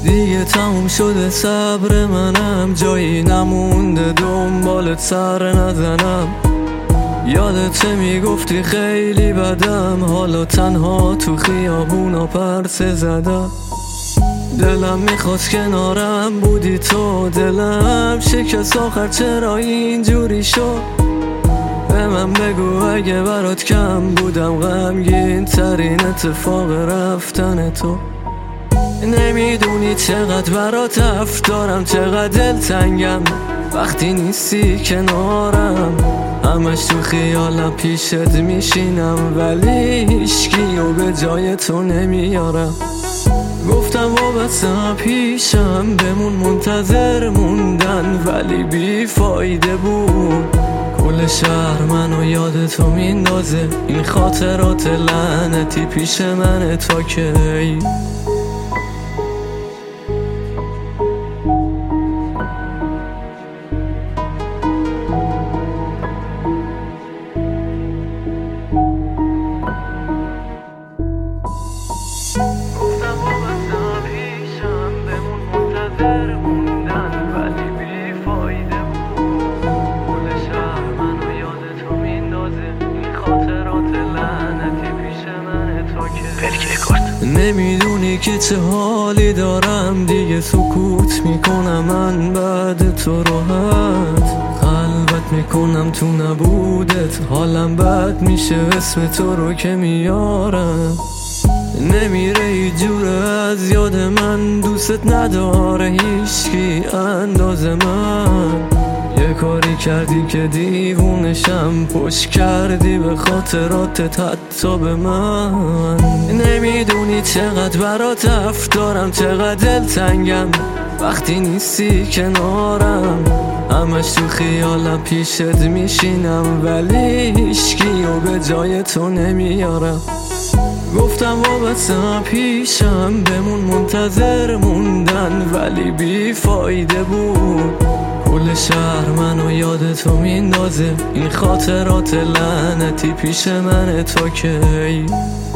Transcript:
دیگه تموم شده صبر منم، جایی نمونده دنبالت سر نزنم. یادت میگفتی خیلی بدم، حالا تنها تو خیابونا پرسه زدم. دلم میخواست کنارم بودی تو، دلم شکست آخر چرا اینجوری شد. به من بگو اگه برات کم بودم غمگین ترین اتفاق رفتن تو. نمیدونی چقدر برات حرف دارم، چقدر دلتنگم وقتی نیستی کنارم. همش تو خیالم پیشت میشینم، ولی هیچکیو به جای تو نمیارم. گفتم وابسته پیشم بمون، منتظر موندن ولی بی فایده بود. کل شهر منو یاد تو میندازه، این خاطرات لعنتی پیش منه تا کی. نمیدونی که چه حالی دارم، دیگه سکوت میکنم من بعد تو راحت. خلوت میکنم تو نبودت، حالم بد میشه اسم تو رو که میارم. نمیره هیچ جوره از یاد من، دوست نداره هیچکی انداز من. یه کاری کردی که دیوونشم، پشت کردی به خاطراتت حتی به من. نمیدونی چقدر برات حرف دارم، چقدر دلتنگم وقتی نیستی کنارم. همش تو خیالم پیشت میشینم، ولی هیچکیو به جای تو نمیارم. گفتم وابسته پیشم بمون، منتظر موندن ولی بی فایده بود. کل شهر منو یاد تو میندازه، این خاطرات لعنتی پیش منه تا کی.